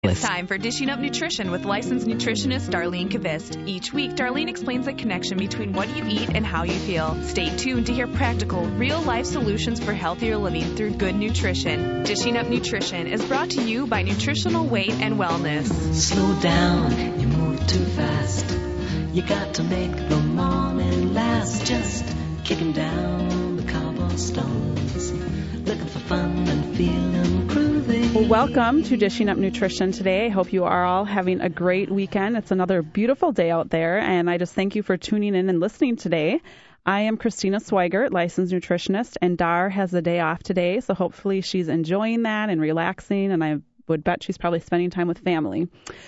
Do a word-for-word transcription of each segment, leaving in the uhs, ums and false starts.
Listen. It's time for Dishing Up Nutrition with licensed nutritionist Darlene Kvist. Each week, Darlene explains the connection between what you eat and how you feel. Stay tuned to hear practical, real-life solutions for healthier living through good nutrition. Dishing Up Nutrition is brought to you by Nutritional Weight and Wellness. Slow down, you move too fast. You got to make the morning last. Just kicking down the cobblestones, looking for fun and feeling groovy. Well, welcome to Dishing Up Nutrition today. I hope you are all having a great weekend. It's another beautiful day out there, and I just thank you for tuning in and listening today. I am Christina Swigert, licensed nutritionist, and Dar has a day off today, so hopefully she's enjoying that and relaxing, and I would bet she's probably spending time with family.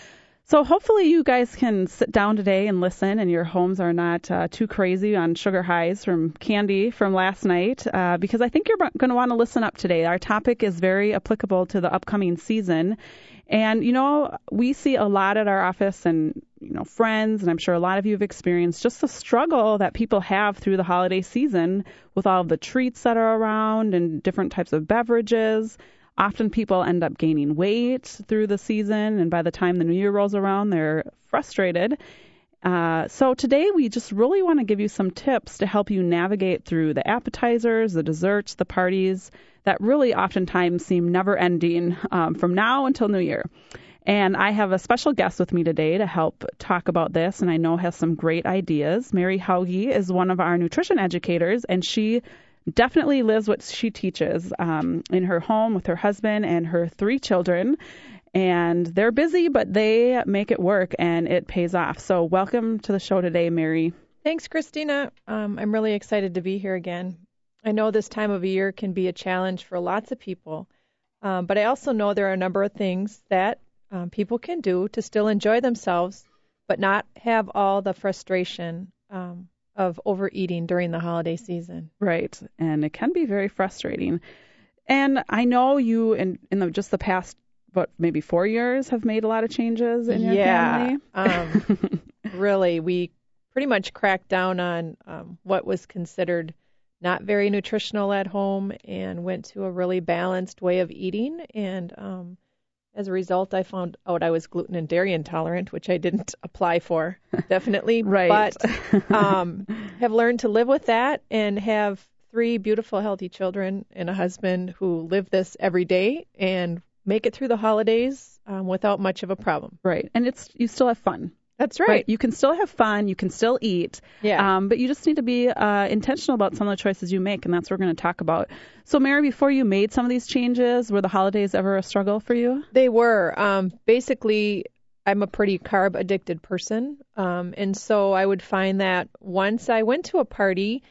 So hopefully you guys can sit down today and listen, and your homes are not uh, too crazy on sugar highs from candy from last night, uh, because I think you're going to want to listen up today. Our topic is very applicable to the upcoming season. And, you know, we see a lot at our office and, you know, friends, and I'm sure a lot of you have experienced just the struggle that people have through the holiday season with all of the treats that are around and different types of beverages. Often people end up gaining weight through the season, and by the time the new year rolls around, they're frustrated. Uh, so today we just really want to give you some tips to help you navigate through the appetizers, the desserts, the parties that really oftentimes seem never-ending um, from now until New Year. And I have a special guest with me today to help talk about this, and I know has some great ideas. Mary Hauge is one of our nutrition educators, and she definitely lives what she teaches um, in her home with her husband and her three children. And they're busy, but they make it work, and it pays off. So welcome to the show today, Mary. Thanks, Christina. Um, I'm really excited to be here again. I know this time of year can be a challenge for lots of people, um, but I also know there are a number of things that um, people can do to still enjoy themselves, but not have all the frustration um of overeating during the holiday season. Right. And it can be very frustrating. And I know you, in, in the, just the past, what, maybe four years, have made a lot of changes in your yeah, family. um, really, we pretty much cracked down on um, what was considered not very nutritional at home and went to a really balanced way of eating. And um, as a result, I found out I was gluten and dairy intolerant, which I didn't apply for, definitely. Right. But um, have learned to live with that and have three beautiful, healthy children and a husband who live this every day and make it through the holidays um, without much of a problem. Right. And it's you still have fun. That's right. Right. You can still have fun. You can still eat. Yeah. Um, but you just need to be uh, intentional about some of the choices you make, and that's what we're going to talk about. So, Mary, before you made some of these changes, were the holidays ever a struggle for you? They were. Um, basically, I'm a pretty carb-addicted person, um, and so I would find that once I went to a party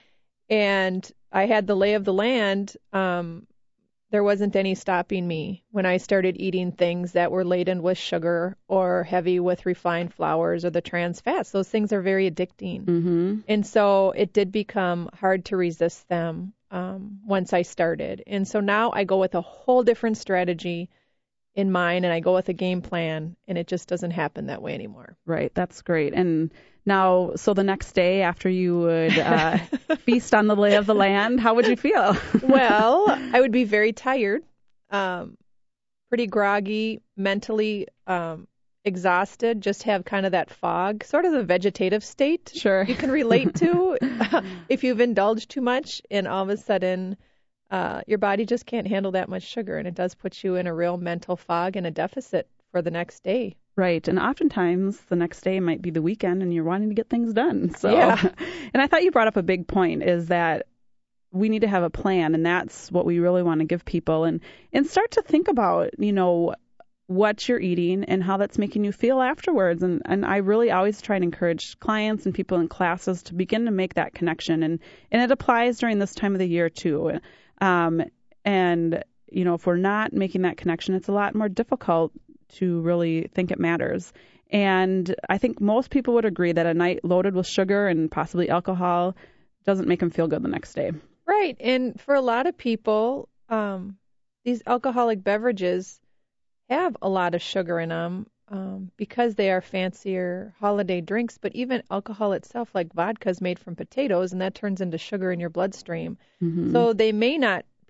and I had the lay of the land, um, there wasn't any stopping me when I started eating things that were laden with sugar or heavy with refined flours or the trans fats. Those things are very addicting. Mm-hmm. And so it did become hard to resist them um, once I started. And so now I go with a whole different strategy in mind, and I go with a game plan, and it just doesn't happen that way anymore. Right. That's great. And now, so the next day after you would uh, feast on the lay of the land, how would you feel? Well, I would be very tired, um, pretty groggy, mentally um, exhausted, just have kind of that fog, sort of the vegetative state Sure. you can relate to if you've indulged too much, and all of a sudden uh, your body just can't handle that much sugar, and it does put you in a real mental fog and a deficit for the next day. Right. And oftentimes the next day might be the weekend and you're wanting to get things done. So, yeah. And I thought you brought up a big point is that we need to have a plan, and that's what we really want to give people, and, and start to think about, you know, what you're eating and how that's making you feel afterwards. And, and I really always try and encourage clients and people in classes to begin to make that connection. And, and it applies during this time of the year too. Um, and, you know, if we're not making that connection, it's a lot more difficult to really think it matters. And I think most people would agree that a night loaded with sugar and possibly alcohol doesn't make them feel good the next day. Right. And for a lot of people, um, these alcoholic beverages have a lot of sugar in them um, because they are fancier holiday drinks. But even alcohol itself, like vodka, is made from potatoes, and that turns into sugar in your bloodstream. Mm-hmm. So they may not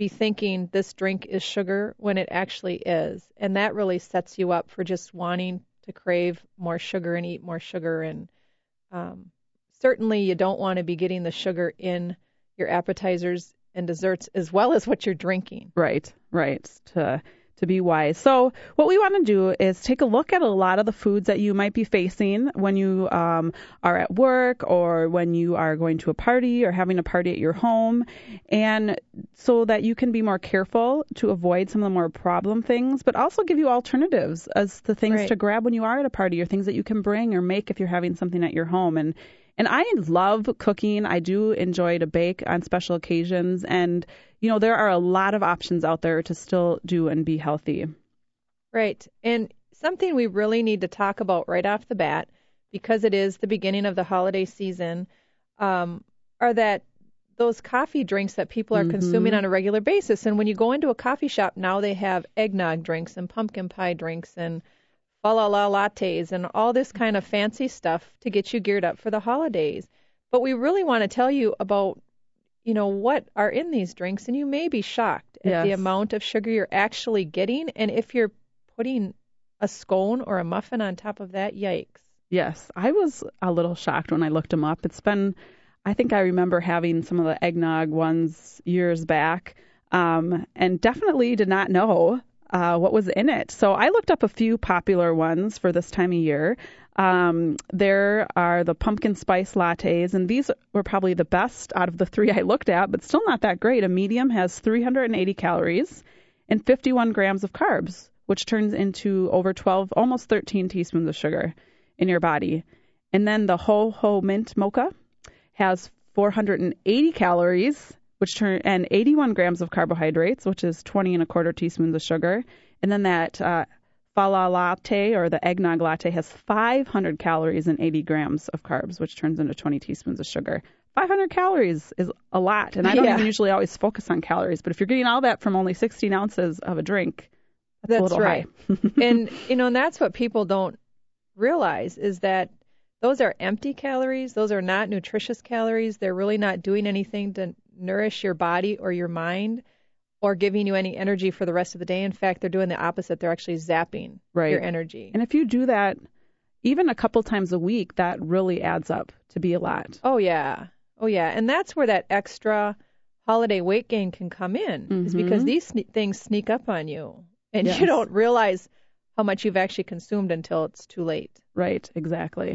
be thinking this drink is sugar when it actually is. And that really sets you up for just wanting to crave more sugar and eat more sugar. And um, certainly you don't want to be getting the sugar in your appetizers and desserts as well as what you're drinking. Right, right. To to be wise. So what we want to do is take a look at a lot of the foods that you might be facing when you um, are at work or when you are going to a party or having a party at your home, and so that you can be more careful to avoid some of the more problem things, but also give you alternatives as the things Right. to grab when you are at a party or things that you can bring or make if you're having something at your home. And And I love cooking. I do enjoy to bake on special occasions. And, you know, there are a lot of options out there to still do and be healthy. Right. And something we really need to talk about right off the bat, because it is the beginning of the holiday season, um, are that those coffee drinks that people are Mhm. consuming on a regular basis. And when you go into a coffee shop, now they have eggnog drinks and pumpkin pie drinks and fa la la lattes and all this kind of fancy stuff to get you geared up for the holidays. But we really want to tell you about, you know, what are in these drinks, and you may be shocked at the Yes. amount of sugar you're actually getting. And if you're putting a scone or a muffin on top of that, yikes. Yes, I was a little shocked when I looked them up. It's been, I think I remember having some of the eggnog ones years back, um, and definitely did not know uh, what was in it. So I looked up a few popular ones for this time of year. Um, there are the pumpkin spice lattes, and these were probably the best out of the three I looked at, but still not that great. A medium has three hundred eighty calories and fifty-one grams of carbs, which turns into over twelve, almost thirteen teaspoons of sugar in your body. And then the Ho Ho Mint Mocha has four hundred eighty calories, which turn and eighty-one grams of carbohydrates, which is twenty and a quarter teaspoons of sugar. And then that uh, fa la latte or the eggnog latte has five hundred calories and eighty grams of carbs, which turns into twenty teaspoons of sugar. five hundred calories is a lot, and I don't Yeah. even usually always focus on calories, but if you're getting all that from only sixteen ounces of a drink, that's, That's a little right. high. And, you know, and that's what people don't realize is that those are empty calories. Those are not nutritious calories. They're really not doing anything to nourish your body or your mind or giving you any energy for the rest of the day. In fact, they're doing the opposite. They're actually zapping Right. your energy. And if you do that even a couple times a week, that really adds up to be a lot. Oh, yeah. Oh, yeah. And that's where that extra holiday weight gain can come in, is because Mhm. these sne- things sneak up on you and Yes. you don't realize how much you've actually consumed until it's too late. Right, exactly.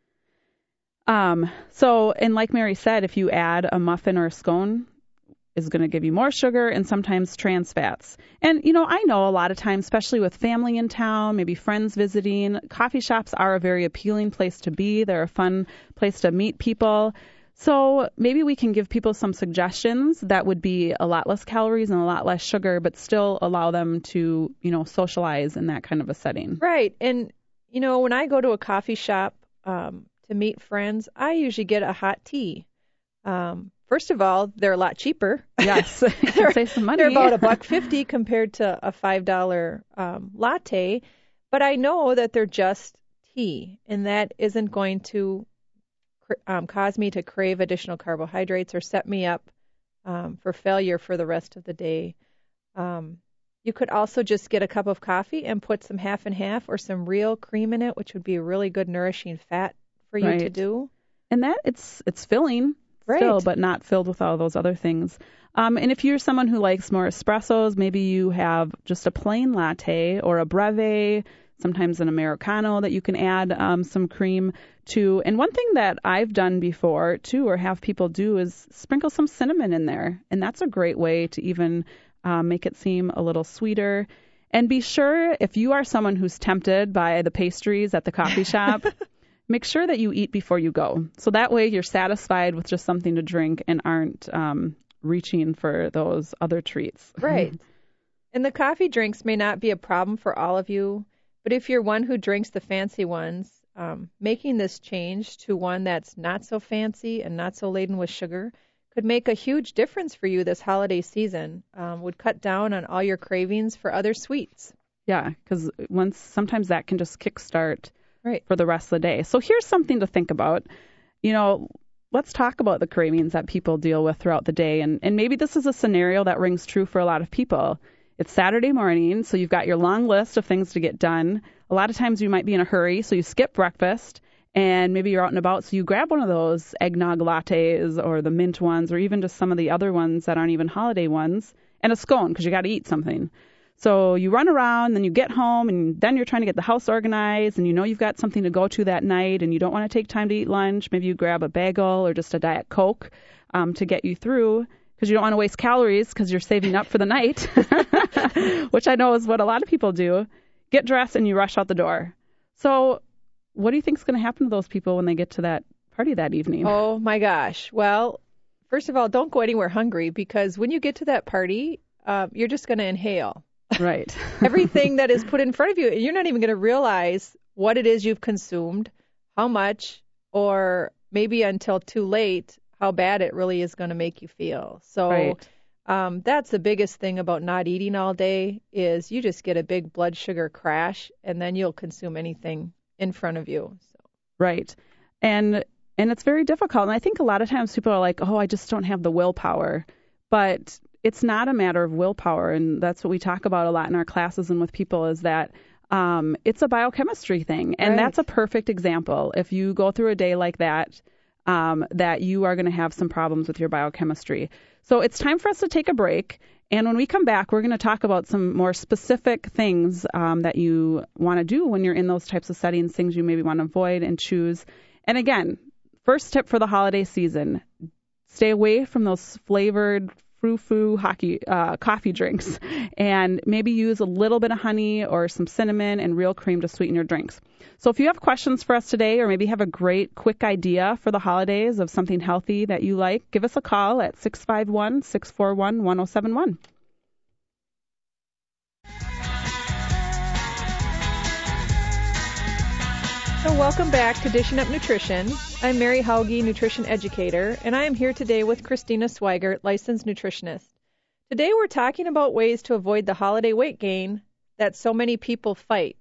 Um, so, and like Mary said, if you add a muffin or a scone, is going to give you more sugar and sometimes trans fats. And, you know, I know a lot of times, especially with family in town, maybe friends visiting, coffee shops are a very appealing place to be. They're a fun place to meet people. So maybe we can give people some suggestions that would be a lot less calories and a lot less sugar, but still allow them to, you know, socialize in that kind of a setting. Right. And, you know, when I go to a coffee shop um, to meet friends, I usually get a hot tea. Um, first of all, they're a lot cheaper. Yes, you can save some money. They're about a buck fifty compared to a five dollar um, latte, but I know that they're just tea, and that isn't going to cr- um, cause me to crave additional carbohydrates or set me up um, for failure for the rest of the day. Um, you could also just get a cup of coffee and put some half and half or some real cream in it, which would be a really good nourishing fat for you to Right. do. And that it's it's filling Right. still, but not filled with all those other things. Um, and if you're someone who likes more espressos, maybe you have just a plain latte or a breve, sometimes an Americano that you can add um, some cream to. And one thing that I've done before too, or have people do, is sprinkle some cinnamon in there. And that's a great way to even uh, make it seem a little sweeter. And be sure, if you are someone who's tempted by the pastries at the coffee shop, make sure that you eat before you go. So that way you're satisfied with just something to drink and aren't um, reaching for those other treats. Right. And the coffee drinks may not be a problem for all of you, but if you're one who drinks the fancy ones, um, making this change to one that's not so fancy and not so laden with sugar could make a huge difference for you this holiday season, um, would cut down on all your cravings for other sweets. Yeah, because once sometimes that can just kickstart Right. for the rest of the day. So here's something to think about. You know, let's talk about the cravings that people deal with throughout the day. And, and maybe this is a scenario that rings true for a lot of people. It's Saturday morning, so you've got your long list of things to get done. A lot of times you might be in a hurry, so you skip breakfast, and maybe you're out and about, so you grab one of those eggnog lattes or the mint ones or even just some of the other ones that aren't even holiday ones, and a scone because you got to eat something. So you run around, then you get home, and then you're trying to get the house organized, and you know you've got something to go to that night, and you don't want to take time to eat lunch. Maybe you grab a bagel or just a Diet Coke um, to get you through because you don't want to waste calories because you're saving up for the night, which I know is what a lot of people do. Get dressed, and you rush out the door. So what do you think is going to happen to those people when they get to that party that evening? Oh, my gosh. Well, first of all, don't go anywhere hungry because when you get to that party, uh, you're just going to inhale. Right. Everything that is put in front of you. You're not even going to realize what it is you've consumed, how much, or maybe until too late, how bad it really is going to make you feel. So right. um, that's the biggest thing about not eating all day is you just get a big blood sugar crash, and then you'll consume anything in front of you. So. Right. And and it's very difficult. And I think a lot of times people are like, oh, I just don't have the willpower. But it's not a matter of willpower, and that's what we talk about a lot in our classes and with people is that um, it's a biochemistry thing, and right. that's a perfect example. If you go through a day like that, um, that you are going to have some problems with your biochemistry. So it's time for us to take a break, and when we come back, we're going to talk about some more specific things um, that you want to do when you're in those types of settings, things you maybe want to avoid and choose. And again, first tip for the holiday season, stay away from those flavored frou-frou hockey, uh, coffee drinks, and maybe use a little bit of honey or some cinnamon and real cream to sweeten your drinks. So if you have questions for us today or maybe have a great quick idea for the holidays of something healthy that you like, give us a call at six five one, six four one, one oh seven one. So welcome back to Dishing Up Nutrition. I'm Mary Hauge, nutrition educator, and I am here today with Christina Swigert, licensed nutritionist. Today we're talking about ways to avoid the holiday weight gain that so many people fight.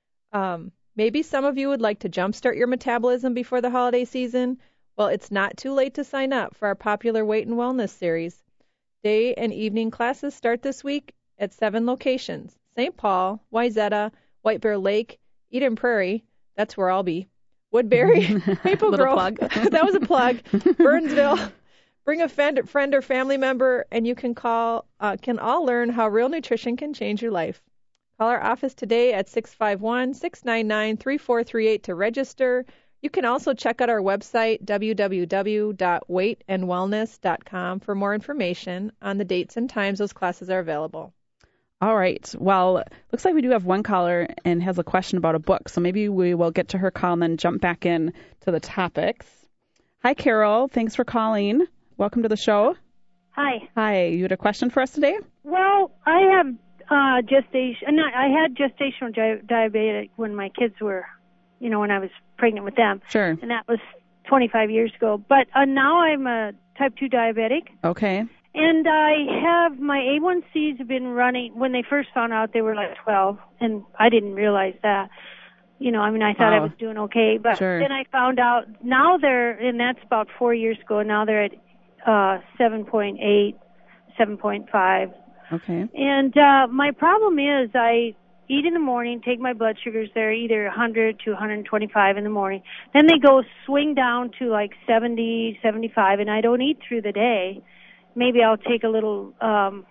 Um, maybe some of you would like to jumpstart your metabolism before the holiday season. Well, it's not too late to sign up for our popular Weight and Wellness series. Day and evening classes start this week at seven locations: Saint Paul, Wayzata, White Bear Lake, Eden Prairie, that's where I'll be. Woodbury, Maple Grove. Plug. That was a plug. Burnsville. Bring a friend, friend or family member, and you can call. Uh, can all learn how real nutrition can change your life. Call our office today at six five one, six nine nine, three four three eight to register. You can also check out our website, w w w dot weight and wellness dot com, for more information on the dates and times those classes are available. All right. Well, looks like we do have one caller and has a question about a book. So maybe we will get to her call and then jump back in to the topics. Hi, Carol. Thanks for calling. Welcome to the show. Hi. Hi. You had a question for us today? Well, I have uh, gestation. No, I had gestational di- diabetic when my kids were, you know, when I was pregnant with them. Sure. And that was twenty-five years ago. But uh, now I'm a type two diabetic. Okay. And I have my A one C's have been running. When they first found out, they were like twelve, and I didn't realize that. You know, I mean, I thought wow. I was doing okay, but sure. then I found out now they're, and that's about four years ago. Now they're at uh, seven point eight, seven point five. Okay. And uh, my problem is I eat in the morning, take my blood sugars there, either one hundred to one twenty-five in the morning. Then they go swing down to like seventy, seventy-five, and I don't eat through the day. Maybe I'll take a little um,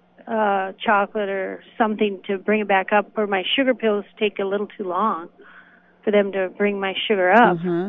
uh, chocolate or something to bring it back up, or my sugar pills take a little too long for them to bring my sugar up. Uh-huh.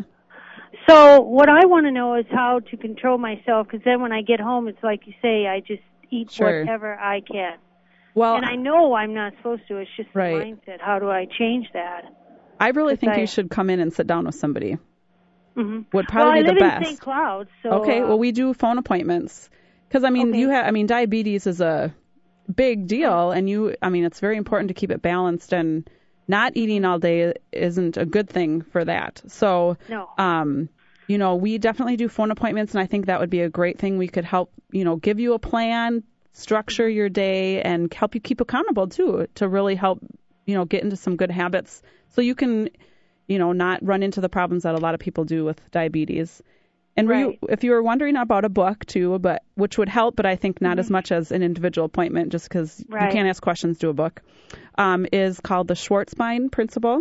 So what I want to know is how to control myself, because then when I get home, it's like you say, I just eat sure. whatever I can. Well, and I know I'm not supposed to. It's just the right. mindset. How do I change that? I really think I, you should come in and sit down with somebody. Mm-hmm. Would probably well, be the I live best. in Saint Cloud, so okay. Uh, well, we do phone appointments because I mean, okay. you have. I mean, diabetes is a big deal, and you. I mean, it's very important to keep it balanced, and not eating all day isn't a good thing for that. So, no. um, you know, we definitely do phone appointments, and I think that would be a great thing. We could help, you know, give you a plan, structure your day, and help you keep accountable too, to really help, you know, get into some good habits so you can, you know, not run into the problems that a lot of people do with diabetes. And were Right. you, if you were wondering about a book too, but which would help, but I think not Mhm. as much as an individual appointment, just because Right. you can't ask questions to a book, um, is called The Schwarzbein Principle.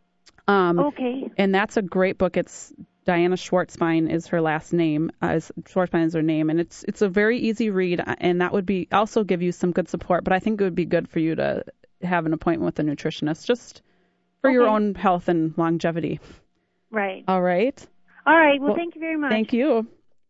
Um, Okay. And that's a great book. It's Diana Schwartzbein is her last name. Uh, is, Schwartzbein is her name, and it's it's a very easy read, and that would be also give you some good support. But I think it would be good for you to have an appointment with a nutritionist, just for your Okay. own health and longevity. Right. All right. All right. Well, Well, thank you very much. Thank you.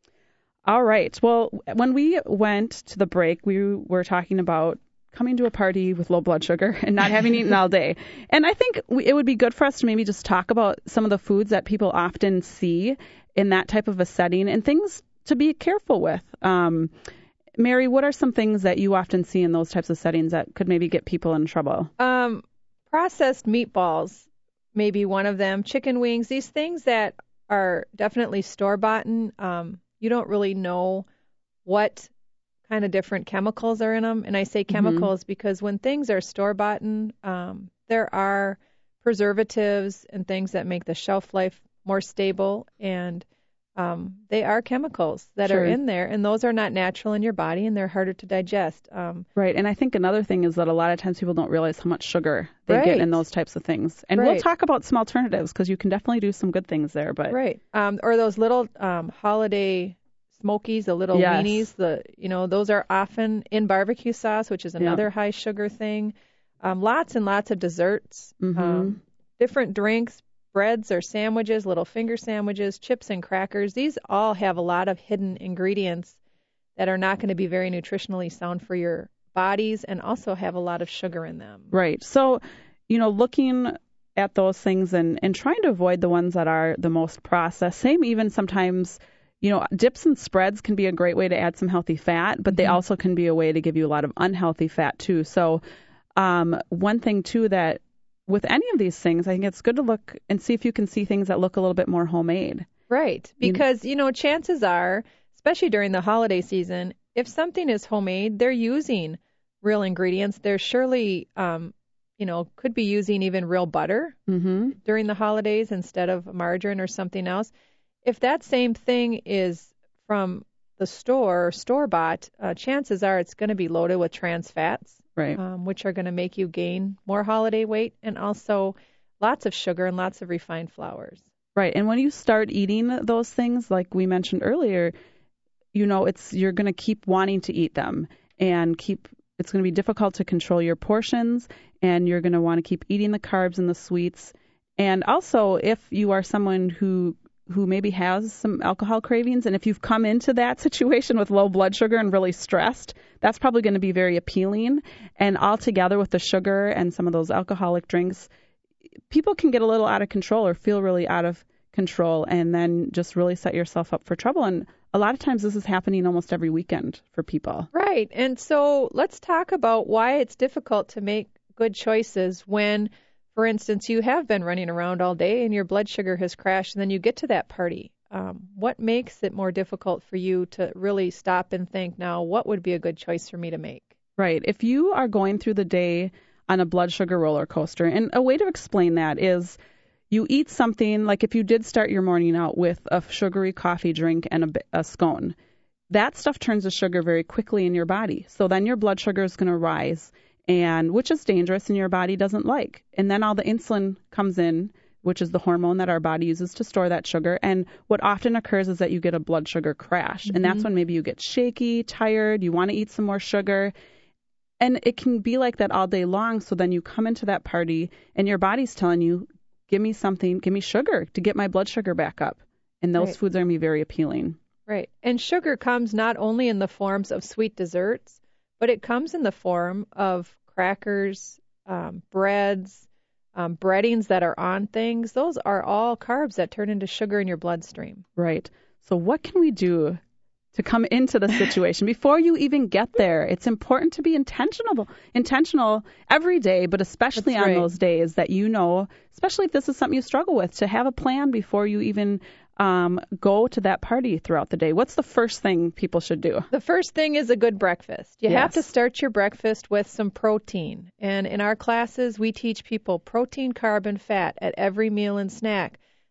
All right. Well, when we went to the break, we were talking about coming to a party with low blood sugar and not having eaten all day. And I think we, it would be good for us to maybe just talk about some of the foods that people often see in that type of a setting and things to be careful with. Um, Mary, what are some things that you often see in those types of settings that could maybe get people in trouble? Um, processed meatballs, maybe one of them. Chicken wings, these things that are definitely store-bought. Um, you don't really know what kind of different chemicals are in them. And I say chemicals because when things are store-bought, um, there are preservatives and things that make the shelf life more stable. And um, they are chemicals that Sure. are in there. And those are not natural in your body, and they're harder to digest. Um, Right. And I think another thing is that a lot of times people don't realize how much sugar they get Right. in those types of things. And we'll Right. talk about some alternatives because you can definitely do some good things there. But Right. Um, or those little um, holiday smokies, the little Yes. weenies, the you know, those are often in barbecue sauce, which is another high sugar thing. Um, lots and lots of desserts, Mhm. um, different drinks, breads or sandwiches, little finger sandwiches, chips and crackers. These all have a lot of hidden ingredients that are not going to be very nutritionally sound for your bodies and also have a lot of sugar in them. Right. So, you know, looking at those things and, and trying to avoid the ones that are the most processed. Same even sometimes, you know, dips and spreads can be a great way to add some healthy fat, but they Mhm. also can be a way to give you a lot of unhealthy fat too. So um, one thing too that with any of these things, I think it's good to look and see if you can see things that look a little bit more homemade. Right. You- Because, you know, chances are, especially during the holiday season, if something is homemade, they're using real ingredients. They're surely, um, you know, could be using even real butter Mm-hmm. during the holidays instead of margarine or something else. If that same thing is from the store, store-bought, uh, chances are it's going to be loaded with trans fats, Right. um, which are going to make you gain more holiday weight, and also lots of sugar and lots of refined flours. Right. And when you start eating those things, like we mentioned earlier, you know, it's you're going to keep wanting to eat them and keep it's going to be difficult to control your portions, and you're going to want to keep eating the carbs and the sweets. And also, if you are someone who who maybe has some alcohol cravings, and if you've come into that situation with low blood sugar and really stressed, that's probably going to be very appealing. And all together with the sugar and some of those alcoholic drinks, people can get a little out of control or feel really out of control and then just really set yourself up for trouble. And a lot of times this is happening almost every weekend for people. Right. And so let's talk about why it's difficult to make good choices when, for instance, you have been running around all day and your blood sugar has crashed, and then you get to that party. Um, what makes it more difficult for you to really stop and think, now, what would be a good choice for me to make? Right. If you are going through the day on a blood sugar roller coaster, and a way to explain that is you eat something, like if you did start your morning out with a sugary coffee drink and a, bi- a scone, that stuff turns to sugar very quickly in your body. So then your blood sugar is going to rise, and which is dangerous and your body doesn't like. And then all the insulin comes in, which is the hormone that our body uses to store that sugar. And what often occurs is that you get a blood sugar crash. Mm-hmm. And that's when maybe you get shaky, tired, you want to eat some more sugar. And it can be like that all day long. So then you come into that party and your body's telling you, give me something, give me sugar to get my blood sugar back up. And those Right. foods are going to be very appealing. Right. And sugar comes not only in the forms of sweet desserts, but it comes in the form of crackers, um, breads, um, breadings that are on things. Those are all carbs that turn into sugar in your bloodstream. Right. So what can we do to come into the situation before you even get there? It's important to be intentional, intentional every day, but especially That's on right. those days that you know, especially if this is something you struggle with, to have a plan before you even um, go to that party throughout the day. What's the first thing people should do? The first thing is a good breakfast. You have to Yes. start your breakfast with some protein. And in our classes, we teach people protein, carb, and fat at every meal and snack.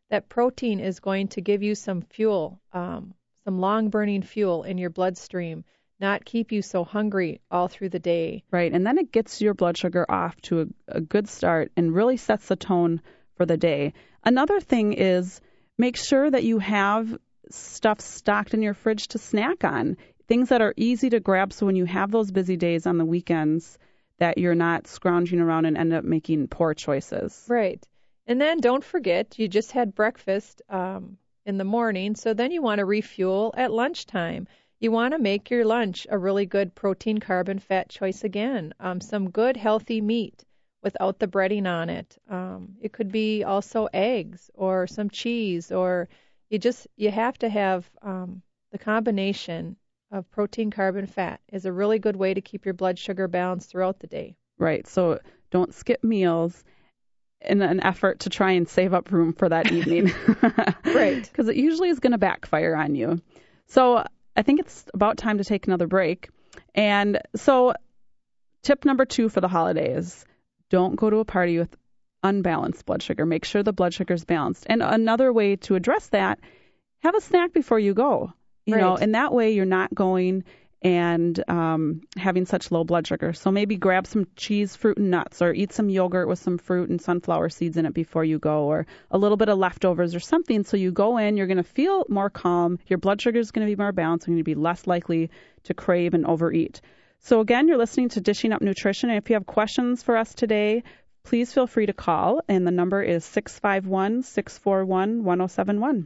that protein is going to give you some fuel, um, some long-burning fuel in your bloodstream, not keep you so hungry all through the day. Right, and then it gets your blood sugar off to a, a good start and really sets the tone for the day. Another thing is make sure that you have stuff stocked in your fridge to snack on, things that are easy to grab so when you have those busy days on the weekends that you're not scrounging around and end up making poor choices. Right. And then don't forget, you just had breakfast um, in the morning, so then you want to refuel at lunchtime. You want to make your lunch a really good protein, carb, and fat choice again. Um, some good, healthy meat without the breading on it. Um, it could be also eggs or some cheese, or you just you have to have um, the combination of protein, carb, and fat is a really good way to keep your blood sugar balanced throughout the day. Right. So don't skip meals in an effort to try and save up room for that evening. Right. Because it usually is going to backfire on you. So I think it's about time to take another break. And so tip number two for the holidays, don't go to a party with unbalanced blood sugar. Make sure the blood sugar is balanced. And another way to address that, have a snack before you go. You right. know, and that way you're not going and um, having such low blood sugar. So maybe grab some cheese, fruit, and nuts, or eat some yogurt with some fruit and sunflower seeds in it before you go, or a little bit of leftovers or something. So you go in, you're going to feel more calm, your blood sugar is going to be more balanced, and you're going to be less likely to crave and overeat. So again, you're listening to Dishing Up Nutrition, and if you have questions for us today, please feel free to call, and the number is six five one, six four one, one oh seven one.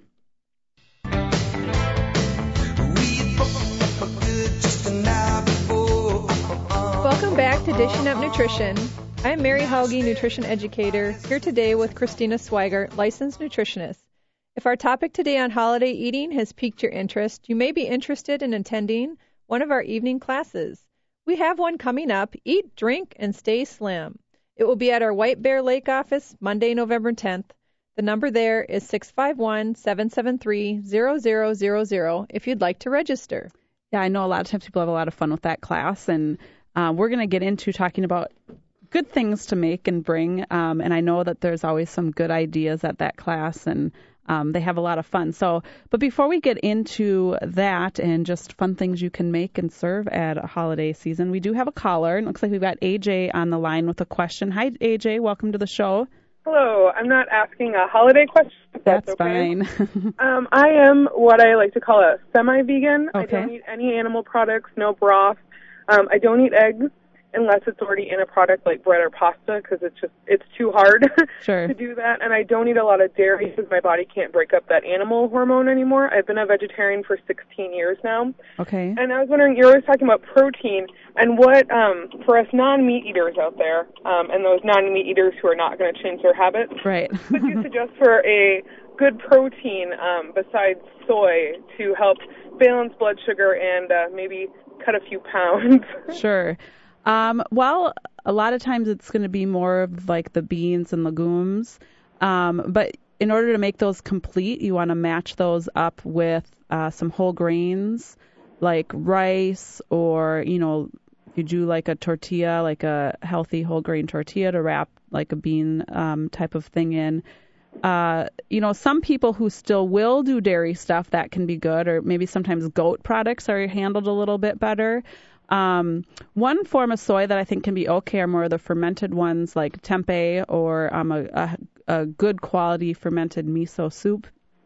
Welcome back to Dishing Up Nutrition. I'm Mary Hauge, nutrition educator, here today with Christina Swigert, licensed nutritionist. If our topic today on holiday eating has piqued your interest, you may be interested in attending one of our evening classes. We have one coming up, Eat, Drink, and Stay Slim. It will be at our White Bear Lake office Monday, November tenth. The number there is six five one, seven seven three, zero zero zero zero if you'd like to register. Yeah, I know a lot of times people have a lot of fun with that class, and uh, we're going to get into talking about good things to make and bring, um, and I know that there's always some good ideas at that class, and um, they have a lot of fun. So, but before we get into that and just fun things you can make and serve at a holiday season, we do have a caller, and it looks like we've got A J on the line with a question. Hi, A J. Welcome to the show. Hello. I'm not asking a holiday question. If that's, that's okay. fine. um, I am what I like to call a semi-vegan. Okay. I don't eat any animal products, no broth. Um, I don't eat eggs unless it's already in a product like bread or pasta, because it's just it's too hard sure. to do that. And I don't eat a lot of dairy because my body can't break up that animal hormone anymore. I've been a vegetarian for sixteen years now. Okay. And I was wondering, you're always talking about protein, and what, um, for us non-meat eaters out there, um, and those non-meat eaters who are not going to change their habits, right. would you suggest for a good protein um, besides soy to help balance blood sugar and uh, maybe cut a few pounds? Sure. Um, well, a lot of times it's going to be more of like the beans and legumes. Um, but in order to make those complete, you want to match those up with uh, some whole grains like rice, or, you know, you do like a tortilla, like a healthy whole grain tortilla to wrap like a bean um, type of thing in. Uh, you know, some people who still will do dairy stuff, that can be good, or maybe sometimes goat products are handled a little bit better. Um, one form of soy that I think can be okay are more of the fermented ones like tempeh, or um, a, a, a good quality fermented miso soup.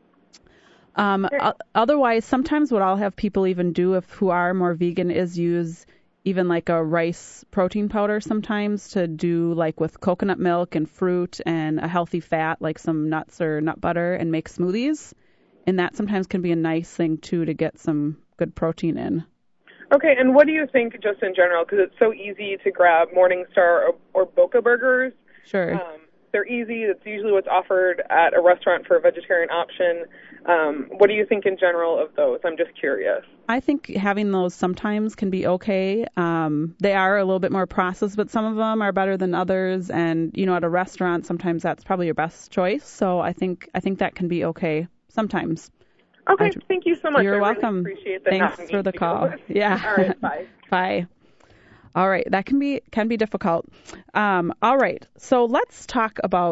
Um, Sure. o- otherwise, sometimes what I'll have people even do, if who are more vegan, is use even like a rice protein powder sometimes to do like with coconut milk and fruit and a healthy fat like some nuts or nut butter and make smoothies. And that sometimes can be a nice thing too to get some good protein in. Okay, and what do you think just in general? Because it's so easy to grab Morningstar or, or Boca Burgers. Sure. Um, they're easy. It's usually what's offered at a restaurant for a vegetarian option. Um, what do you think in general of those? I'm just curious. I think having those sometimes can be okay. Um, they are a little bit more processed, but some of them are better than others. And, you know, at a restaurant, sometimes that's probably your best choice. So I think I think that can be okay sometimes. Okay, I, thank you so much. You're I welcome. Really appreciate that. Thanks for the call. Yeah. All right, bye. Bye. All right, that can be can be difficult. Um, all right, so let's talk about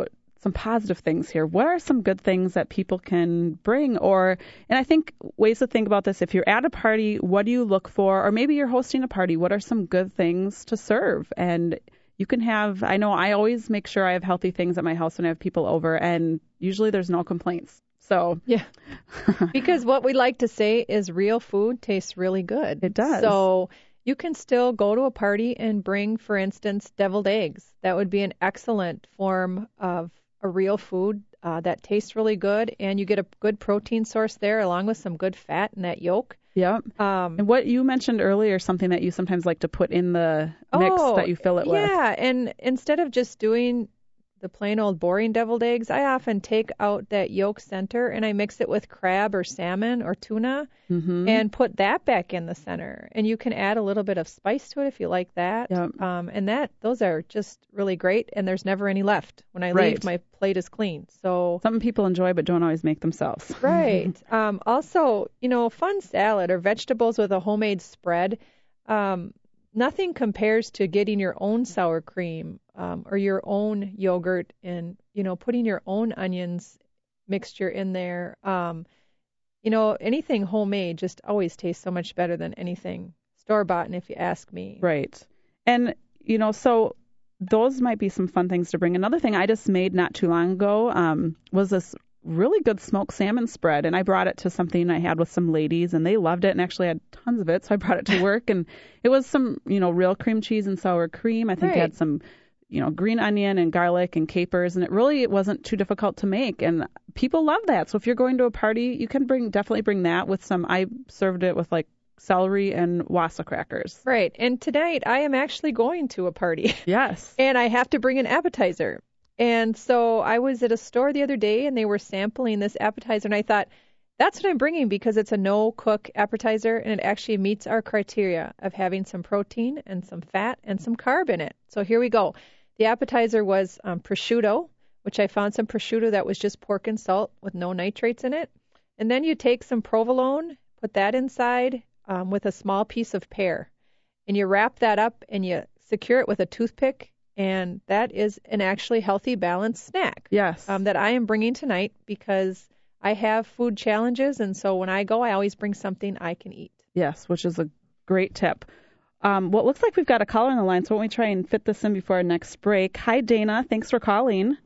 some positive things here. What are some good things that people can bring? Or, and I think ways to think about this, if you're at a party, what do you look for? Or maybe you're hosting a party, what are some good things to serve? And you can have, I know I always make sure I have healthy things at my house when I have people over, and usually there's no complaints. So yeah, because what we like to say is real food tastes really good. It does. So you can still go to a party and bring, for instance, deviled eggs. That would be an excellent form of a real food uh, that tastes really good, and you get a good protein source there along with some good fat in that yolk. Yep. Um, and what you mentioned earlier, something that you sometimes like to put in the mix oh, that you fill it with. Yeah, and instead of just doing the plain old boring deviled eggs, I often take out that yolk center and I mix it with crab or salmon or tuna mm-hmm. and put that back in the center. And you can add a little bit of spice to it if you like that. Yep. Um, and that those are just really great, and there's never any left. When I Right. leave, my plate is clean. So Something people enjoy but don't always make themselves. right. um, also, you know, fun salad or vegetables with a homemade spread. Um, nothing compares to getting your own sour cream um, or your own yogurt and, you know, putting your own onions mixture in there. Um, you know, anything homemade just always tastes so much better than anything store-bought, and if you ask me. Right. And, you know, so those might be some fun things to bring. Another thing I just made not too long ago um, was this really good smoked salmon spread, and I brought it to something I had with some ladies, and they loved it and actually had tons of it, so I brought it to work, and it was some, you know, real cream cheese and sour cream. I think Right. it had some, you know, green onion and garlic and capers, and it really it wasn't too difficult to make, and people love that. So if you're going to a party, you can bring definitely bring that with some. I served it with like celery and wassa crackers. Right. And tonight I am actually going to a party. Yes. And I have to bring an appetizer. And so I was at a store the other day and they were sampling this appetizer, and I thought, that's what I'm bringing because it's a no-cook appetizer and it actually meets our criteria of having some protein and some fat and some carb in it. So here we go. The appetizer was um, prosciutto, which I found some prosciutto that was just pork and salt with no nitrates in it. And then you take some provolone, put that inside um, with a small piece of pear, and you wrap that up and you secure it with a toothpick. And that is an actually healthy, balanced snack Yes. um, that I am bringing tonight because I have food challenges. And so when I go, I always bring something I can eat. Yes, which is a great tip. Um, well, it looks like we've got a caller on the line, so why don't we try and fit this in before our next break. Hi, Dana. Thanks for calling.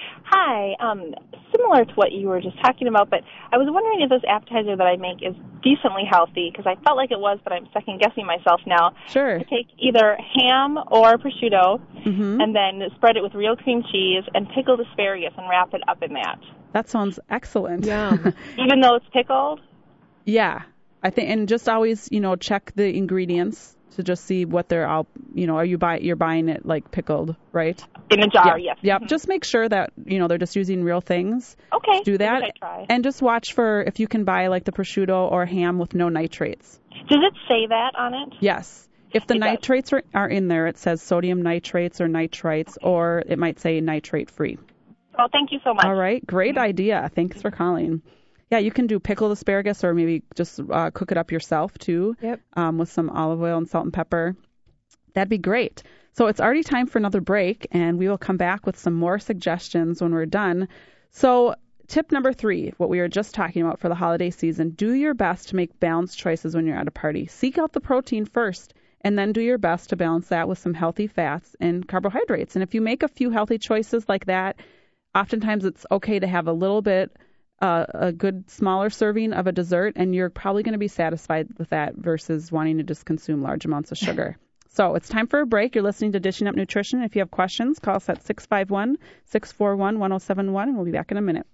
Hi. Um, similar to what you were just talking about, but I was wondering if this appetizer that I make is decently healthy, because I felt like it was, but I'm second-guessing myself now. Sure. I take either ham or prosciutto, Mm-hmm. and then spread it with real cream cheese and pickled asparagus and wrap it up in that. That sounds excellent. Yum. Even though it's pickled? Yeah. I think, and just always, you know, check the ingredients to just see what they're all, you know, are you buy you're buying it like pickled, right? In a jar, yeah. yes. Yep. Mhm. Just make sure that, you know, they're just using real things. Okay. Do that. Give it a try. And just watch for if you can buy like the prosciutto or ham with no nitrates. Does it say that on it? Yes. If the It does. nitrates are, are in there, it says sodium nitrates or nitrites, or it might say nitrate free. Well, thank you so much. All right. Great idea. Thanks for calling. Yeah, you can do pickled asparagus or maybe just uh, cook it up yourself too. Yep. Um, with some olive oil and salt and pepper. That'd be great. So it's already time for another break, and we will come back with some more suggestions when we're done. So tip number three, what we were just talking about for the holiday season, do your best to make balanced choices when you're at a party. Seek out the protein first, and then do your best to balance that with some healthy fats and carbohydrates. And if you make a few healthy choices like that, oftentimes it's okay to have a little bit, uh, a good smaller serving of a dessert, and you're probably going to be satisfied with that versus wanting to just consume large amounts of sugar. So it's time for a break. You're listening to Dishing Up Nutrition. If you have questions, call us at six five one, six four one, one oh seven one, and we'll be back in a minute.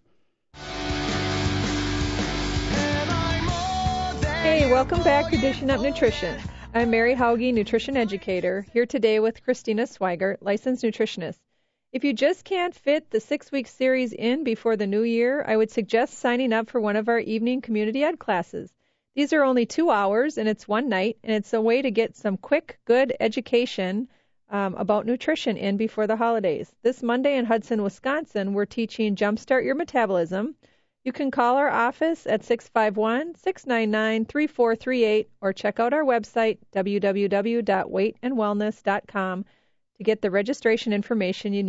Hey, welcome back to Dishing Up Nutrition. I'm Mary Hauge, nutrition educator, here today with Christina Swigert, licensed nutritionist. If you just can't fit the six-week series in before the new year, I would suggest signing up for one of our evening community ed classes. These are only two hours, and it's one night, and it's a way to get some quick, good education um, about nutrition in before the holidays. This Monday in Hudson, Wisconsin, we're teaching Jumpstart Your Metabolism. You can call our office at six five one, six nine nine, three four three eight or check out our website, w w w dot weight and wellness dot com, to get the registration information you need.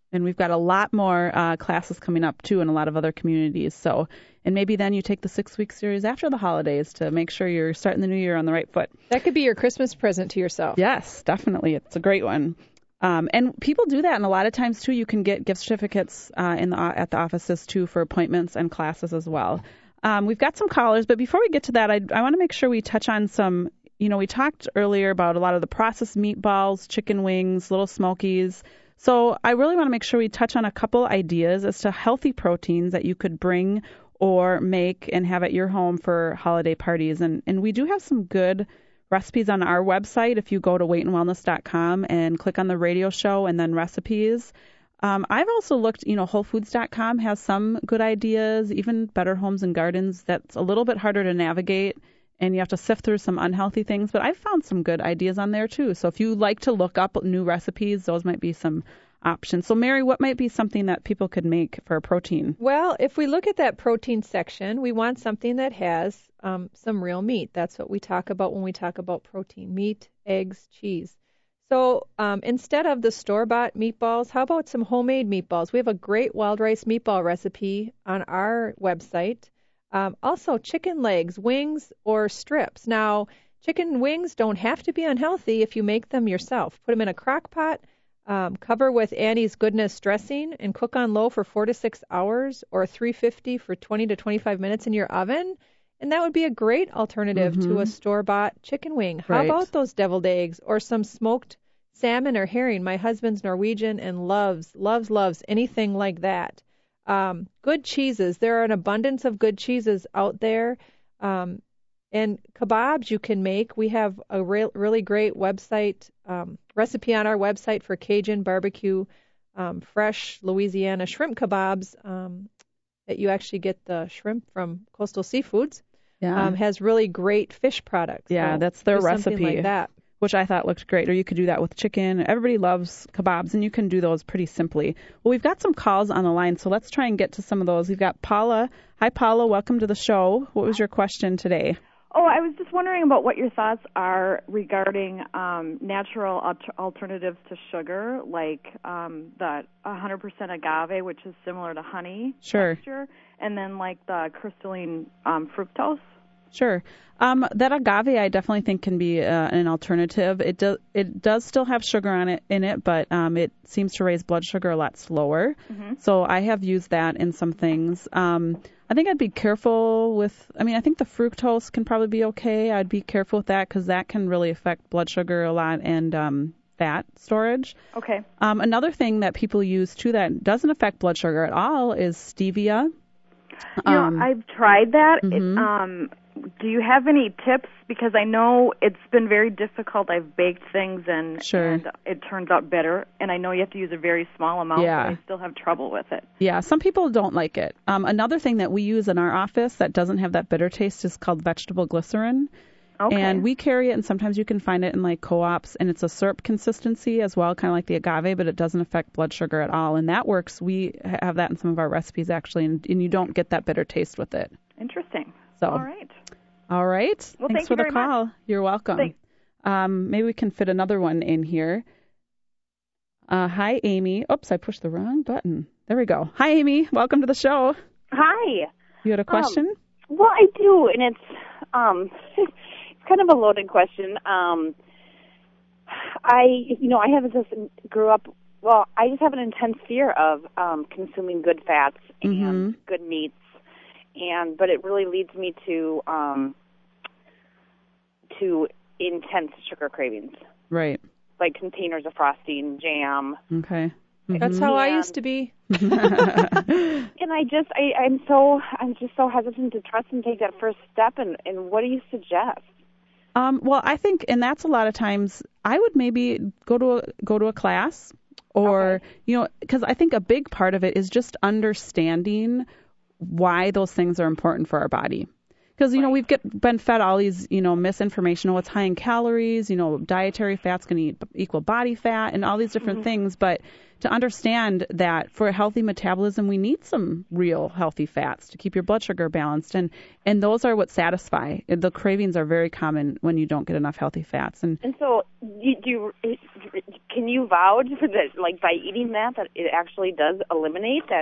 And we've got a lot more uh, classes coming up, too, in a lot of other communities. So, and maybe then you take the six-week series after the holidays to make sure you're starting the new year on the right foot. That could be your Christmas present to yourself. Yes, definitely. It's a great one. Um, and people do that, and a lot of times, too, you can get gift certificates uh, in the, at the offices, too, for appointments and classes as well. Um, we've got some callers, but before we get to that, I, I want to make sure we touch on some, you know, we talked earlier about a lot of the processed meatballs, chicken wings, Little Smokies. So I really want to make sure we touch on a couple ideas as to healthy proteins that you could bring or make and have at your home for holiday parties. And, and we do have some good recipes on our website. If you go to weight and wellness dot com and click on the radio show and then recipes. Um, I've also looked, you know, whole foods dot com has some good ideas, even Better Homes and Gardens. That's a little bit harder to navigate, and you have to sift through some unhealthy things. But I've found some good ideas on there, too. So if you like to look up new recipes, those might be some options. So, Mary, what might be something that people could make for a protein? Well, if we look at that protein section, we want something that has um, some real meat. That's what we talk about when we talk about protein: meat, eggs, cheese. So um, instead of the store-bought meatballs, how about some homemade meatballs? We have a great wild rice meatball recipe on our website. Um, also, chicken legs, wings, or strips. Now, chicken wings don't have to be unhealthy if you make them yourself. Put them in a crock pot, um, cover with Annie's Goodness dressing, and cook on low for four to six hours or three fifty for twenty to twenty-five minutes in your oven. And that would be a great alternative mm-hmm. to a store-bought chicken wing. How right. about those deviled eggs or some smoked salmon or herring? My husband's Norwegian and loves, loves, loves anything like that. Um, good cheeses. There are an abundance of good cheeses out there. Um, and kebabs you can make. We have a re- really great website um, recipe on our website for Cajun barbecue, um, fresh Louisiana shrimp kebabs um, that you actually get the shrimp from Coastal Seafoods. Yeah. Um, has really great fish products. Yeah, so that's their recipe. Something like that. Which I thought looked great. Or you could do that with chicken. Everybody loves kebabs, and you can do those pretty simply. Well, we've got some calls on the line, so let's try and get to some of those. We've got Paula. Hi, Paula. Welcome to the show. What was your question today? Oh, I was just wondering about what your thoughts are regarding um, natural alter- alternatives to sugar, like um, the one hundred percent agave, which is similar to honey sure. texture, and then like the crystalline um, fructose. Sure. Um, that agave, I definitely think, can be uh, an alternative. It does it does still have sugar on it in it, but um, it seems to raise blood sugar a lot slower. Mm-hmm. So I have used that in some things. Um, I think I'd be careful with. I mean, I think the fructose can probably be okay. I'd be careful with that because that can really affect blood sugar a lot and um, fat storage. Okay. Um, another thing that people use too that doesn't affect blood sugar at all is stevia. You Um, know, I've tried that. mhm. It, um, do you have any tips? Because I know it's been very difficult. I've baked things and, Sure. and it turns out bitter. And I know you have to use a very small amount, Yeah. but I still have trouble with it. Yeah, some people don't like it. Um, another thing that we use in our office that doesn't have that bitter taste is called vegetable glycerin. Okay. And we carry it, and sometimes you can find it in like co-ops, and it's a syrup consistency as well, kind of like the agave, but it doesn't affect blood sugar at all. And that works. We have that in some of our recipes, actually, and, and you don't get that bitter taste with it. Interesting. So, all right. All right. Well, Thanks thank for you the very call. much. You're welcome. Thanks. Um, maybe we can fit another one in here. Uh, hi, Amy. Oops, I pushed the wrong button. There we go. Hi, Amy. Welcome to the show. Hi. You had a question? Um, well, I do, and it's um, it's kind of a loaded question. Um, I, you know, I have this grew up. Well, I just have an intense fear of um, consuming good fats and Mm-hmm. good meats, and but it really leads me to um, to intense sugar cravings, Right. like containers of frosting, jam. Okay. That's Mhm. how I And- used to be. And I just, I, I'm so, I'm just so hesitant to trust and take that first step. And, and what do you suggest? Um, well, I think, and that's a lot of times, I would maybe go to a, go to a class, or Okay. you know, because I think a big part of it is just understanding why those things are important for our body. Because, you know, we've get, been fed all these, you know, misinformation, what's high in calories, you know, dietary fat's going to equal body fat and all these different mm-hmm. things. But to understand that for a healthy metabolism, we need some real healthy fats to keep your blood sugar balanced. And, and those are what satisfy. The cravings are very common when you don't get enough healthy fats. And, and so you, do you, can you vouch that, like, by eating that, that it actually does eliminate that,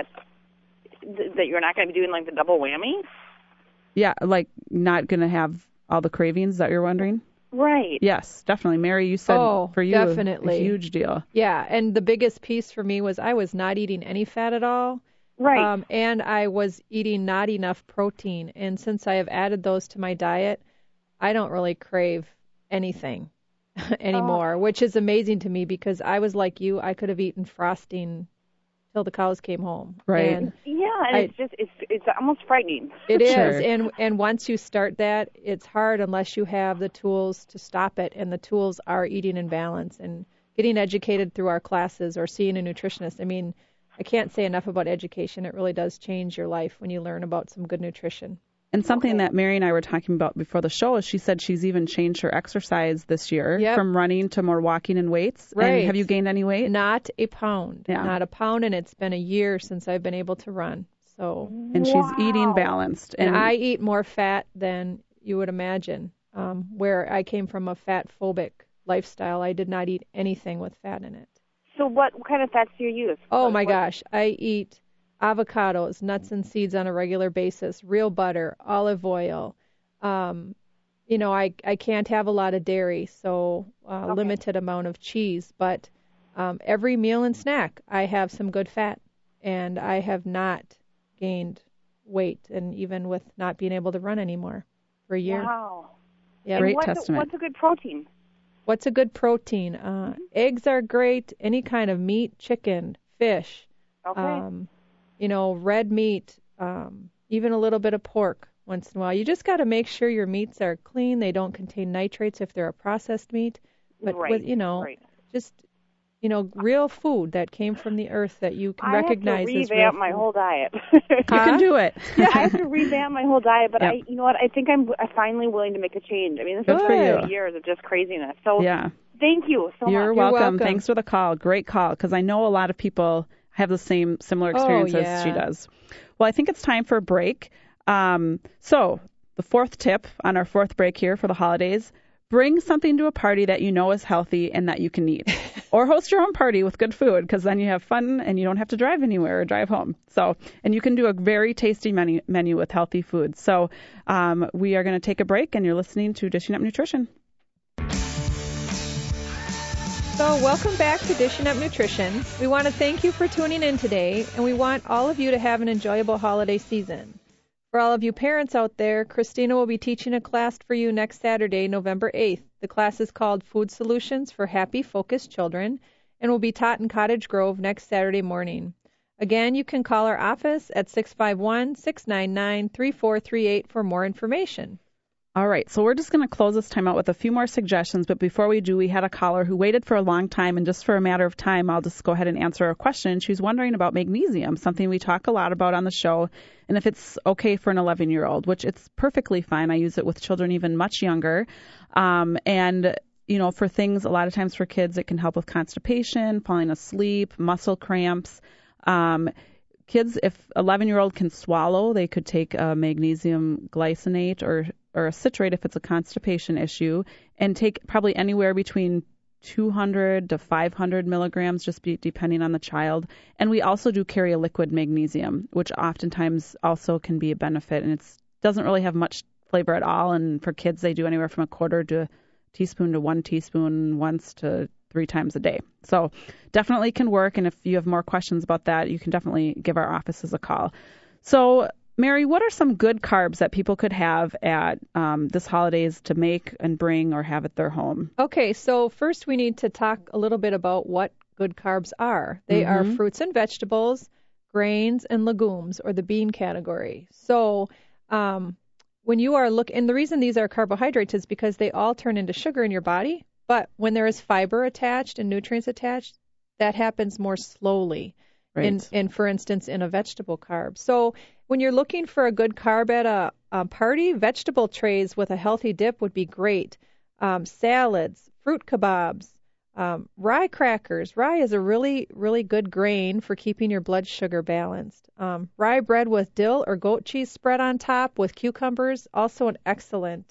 that you're not going to be doing, like, the double whammy? Yeah, like not going to have all the cravings that you're wondering? Right. Yes, definitely. Mary, you said oh, for you definitely. a huge deal. Yeah, and the biggest piece for me was I was not eating any fat at all. Right. Um, and I was eating not enough protein. And since I have added those to my diet, I don't really crave anything anymore, oh. which is amazing to me because I was like you. I could have eaten frosting till the cows came home. Right. And yeah, and I, it's just it's it's almost frightening. It is, sure. and and once you start that, it's hard unless you have the tools to stop it, and the tools are eating in balance and getting educated through our classes or seeing a nutritionist. I mean, I can't say enough about education. It really does change your life when you learn about some good nutrition. And something okay. that Mary and I were talking about before the show is she said she's even changed her exercise this year yep. from running to more walking and weights. Right. And have you gained any weight? Not a pound. Yeah. Not a pound, and it's been a year since I've been able to run. So. And wow. she's eating balanced. And, and I eat more fat than you would imagine. Um, where I came from a fat-phobic lifestyle, I did not eat anything with fat in it. So what, what kind of fats do you use? Oh, what, my what? gosh. I eat avocados, nuts and seeds on a regular basis, real butter, olive oil. Um, you know, I, I can't have a lot of dairy, so uh, okay. limited amount of cheese. But um, every meal and snack, I have some good fat, and I have not gained weight, and even with not being able to run anymore for a year. Wow. Yeah. Great what's testament. A, what's a good protein? What's a good protein? Uh, mm-hmm. Eggs are great. Any kind of meat, chicken, fish. Okay. Um, you know, red meat, um, even a little bit of pork once in a while. You just got to make sure your meats are clean. They don't contain nitrates if they're a processed meat. But, right. with, you know, right. just, you know, real food that came from the earth that you can I recognize have as to real revamp food. my whole diet. You can do it. Yeah, I have to revamp my whole diet, but yep. I, you know what? I think I'm, I'm finally willing to make a change. I mean, this Good is for you. years of just craziness. So yeah. thank you so You're much. welcome. You're welcome. Thanks for the call. Great call, because I know a lot of people have the same similar experience oh, as yeah. she does. Well, I think it's time for a break. Um, so the fourth tip on our fourth break here for the holidays, bring something to a party that you know is healthy and that you can eat. Or host your own party with good food, because then you have fun and you don't have to drive anywhere or drive home. So, and you can do a very tasty menu, menu with healthy food. So um, we are going to take a break, and you're listening to Dishing Up Nutrition. So welcome back to Dishing Up Nutrition. We want to thank you for tuning in today, and we want all of you to have an enjoyable holiday season. For all of you parents out there, Christina will be teaching a class for you next Saturday, November eighth. The class is called Food Solutions for Happy, Focused Children and will be taught in Cottage Grove next Saturday morning. Again, you can call our office at six five one, six nine nine, three four three eight for more information. All right, so we're just going to close this time out with a few more suggestions, but before we do, we had a caller who waited for a long time, and just for a matter of time, I'll just go ahead and answer her question. She was wondering about magnesium, something we talk a lot about on the show, and if it's okay for an eleven-year-old, which it's perfectly fine. I use it with children even much younger, um, and you know, for things, a lot of times for kids, it can help with constipation, falling asleep, muscle cramps. Um, kids, if eleven-year-old can swallow, they could take a magnesium glycinate or or a citrate if it's a constipation issue, and take probably anywhere between two hundred to five hundred milligrams, just be, depending on the child. And we also do carry a liquid magnesium, which oftentimes also can be a benefit, and it doesn't really have much flavor at all. And for kids, they do anywhere from a quarter to a teaspoon to one teaspoon once to three times a day. So definitely can work. And if you have more questions about that, you can definitely give our offices a call. So Mary, what are some good carbs that people could have at um, this holidays to make and bring or have at their home? Okay, so first we need to talk a little bit about what good carbs are. They Mm-hmm. are fruits and vegetables, grains, and legumes, or the bean category. So um, when you are looking, and the reason these are carbohydrates is because they all turn into sugar in your body, but when there is fiber attached and nutrients attached, that happens more slowly. Right. In, in, for instance, in a vegetable carb. So when you're looking for a good carb at a uh, party vegetable trays with a healthy dip would be great. Um, salads, fruit kebabs, um, rye crackers. Rye is a really, really good grain for keeping your blood sugar balanced. Um, rye bread with dill or goat cheese spread on top with cucumbers, also an excellent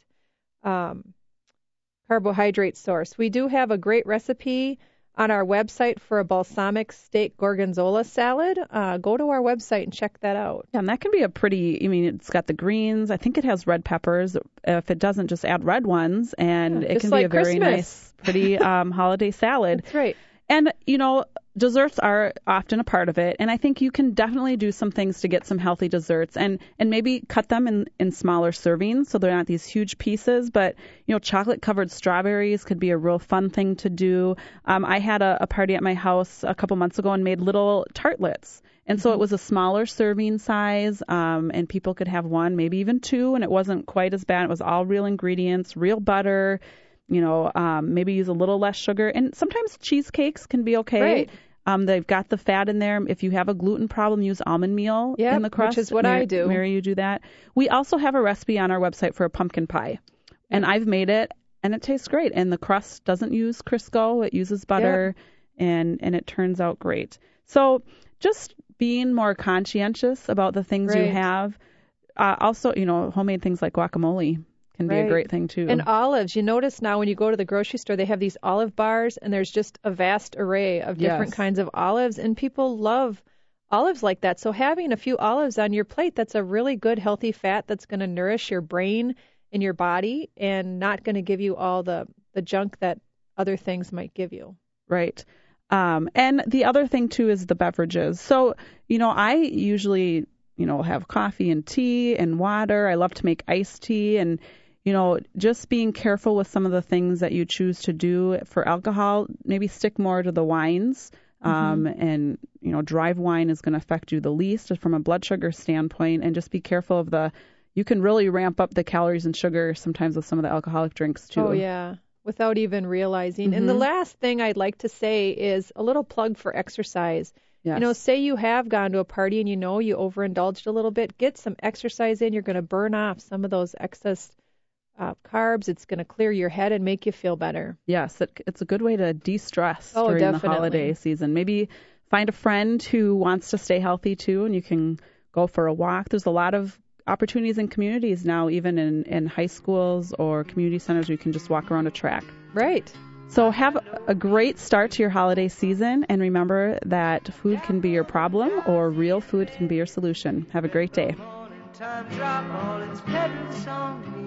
um, carbohydrate source. We do have a great recipe on our website for a balsamic steak gorgonzola salad. Uh, go to our website and check that out. Yeah, and that can be a pretty, I mean, it's got the greens. I think it has red peppers. If it doesn't, just add red ones, and Yeah, it just can like be a very Christmas. nice, pretty um, holiday salad. That's right. And, you know, desserts are often a part of it, and I think you can definitely do some things to get some healthy desserts and, and maybe cut them in, in smaller servings so they're not these huge pieces. But, you know, chocolate-covered strawberries could be a real fun thing to do. Um, I had a, a party at my house a couple months ago and made little tartlets. And so it was a smaller serving size, um, and people could have one, maybe even two, and it wasn't quite as bad. It was all real ingredients, real butter. You know, um, maybe use a little less sugar. And sometimes cheesecakes can be okay. Right. Um, they've got the fat in there. If you have a gluten problem, use almond meal Yep, in the crust. which is what Mary, I do. Mary, you do that. We also have a recipe on our website for a pumpkin pie. And I've made it, and it tastes great. And the crust doesn't use Crisco. It uses butter, and, and it turns out great. So just being more conscientious about the things Right. you have. Uh, also, you know, homemade things like guacamole can be Right. a great thing, too. And olives. You notice now when you go to the grocery store, they have these olive bars, and there's just a vast array of different Yes. kinds of olives, and people love olives like that. So having a few olives on your plate, that's a really good, healthy fat that's going to nourish your brain and your body and not going to give you all the, the junk that other things might give you. Right. Um, and the other thing, too, is the beverages. So, you know, I usually, you know, have coffee and tea and water. I love to make iced tea, and you know, just being careful with some of the things that you choose to do for alcohol. Maybe stick more to the wines. Um, Mm-hmm. And, you know, dry wine is going to affect you the least from a blood sugar standpoint. And just be careful of the, you can really ramp up the calories and sugar sometimes with some of the alcoholic drinks, too. Oh, yeah, without even realizing. And the Mhm. last thing I'd like to say is a little plug for exercise. Yes. You know, say you have gone to a party and you know you overindulged a little bit, get some exercise in. You're going to burn off some of those excess uh, carbs. It's going to clear your head and make you feel better. Yes, it, it's a good way to de-stress Oh, during definitely. the holiday season. Maybe find a friend who wants to stay healthy too, and you can go for a walk. There's a lot of opportunities in communities now, even in, in high schools or community centers, where you can just walk around a track. Right. So have a great start to your holiday season, and remember that food can be your problem or real food can be your solution. Have a great day. Time drop all its petals on me.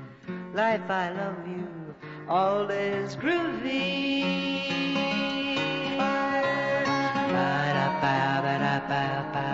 Life, I love you. All is groovy. Ba-da-ba-ba-da-ba-ba.